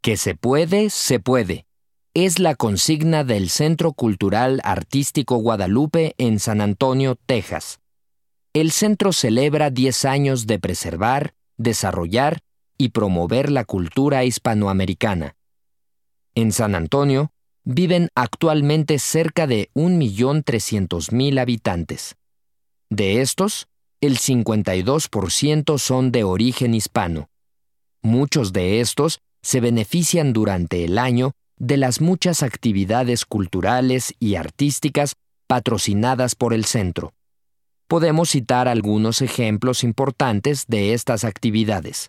Que se puede, se puede. Es la consigna del Centro Cultural Artístico Guadalupe en San Antonio, Texas. El centro celebra 10 años de preservar, desarrollar y promover la cultura hispanoamericana. En San Antonio viven actualmente cerca de 1.300.000 habitantes. De estos, el 52% son de origen hispano. Muchos de estos se benefician durante el año de las muchas actividades culturales y artísticas patrocinadas por el centro. Podemos citar algunos ejemplos importantes de estas actividades.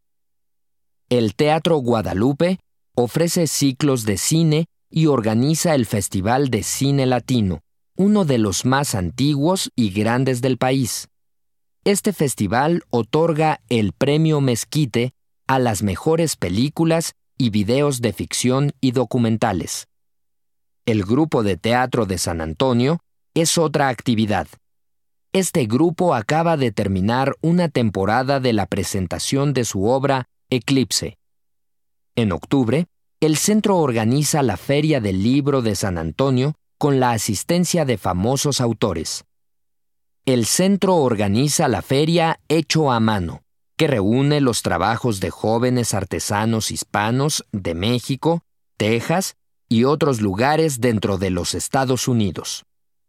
El Teatro Guadalupe ofrece ciclos de cine y organiza el Festival de Cine Latino, uno de los más antiguos y grandes del país. Este festival otorga el Premio Mezquite a las mejores películas y videos de ficción y documentales. El Grupo de Teatro de San Antonio es otra actividad. Este grupo acaba de terminar una temporada de la presentación de su obra Eclipse. En octubre, el centro organiza la Feria del Libro de San Antonio con la asistencia de famosos autores. El centro organiza la feria Hecho a Mano, que reúne los trabajos de jóvenes artesanos hispanos de México, Texas y otros lugares dentro de los Estados Unidos.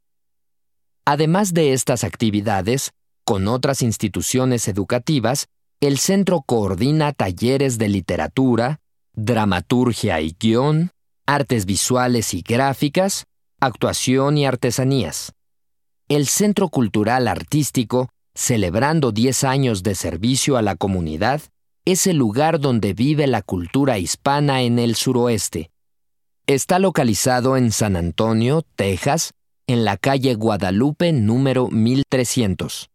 Además de estas actividades, con otras instituciones educativas, el centro coordina talleres de literatura, dramaturgia y guión, artes visuales y gráficas, actuación y artesanías. El Centro Cultural Artístico, celebrando 10 años de servicio a la comunidad, es el lugar donde vive la cultura hispana en el suroeste. Está localizado en San Antonio, Texas, en la calle Guadalupe número 1300.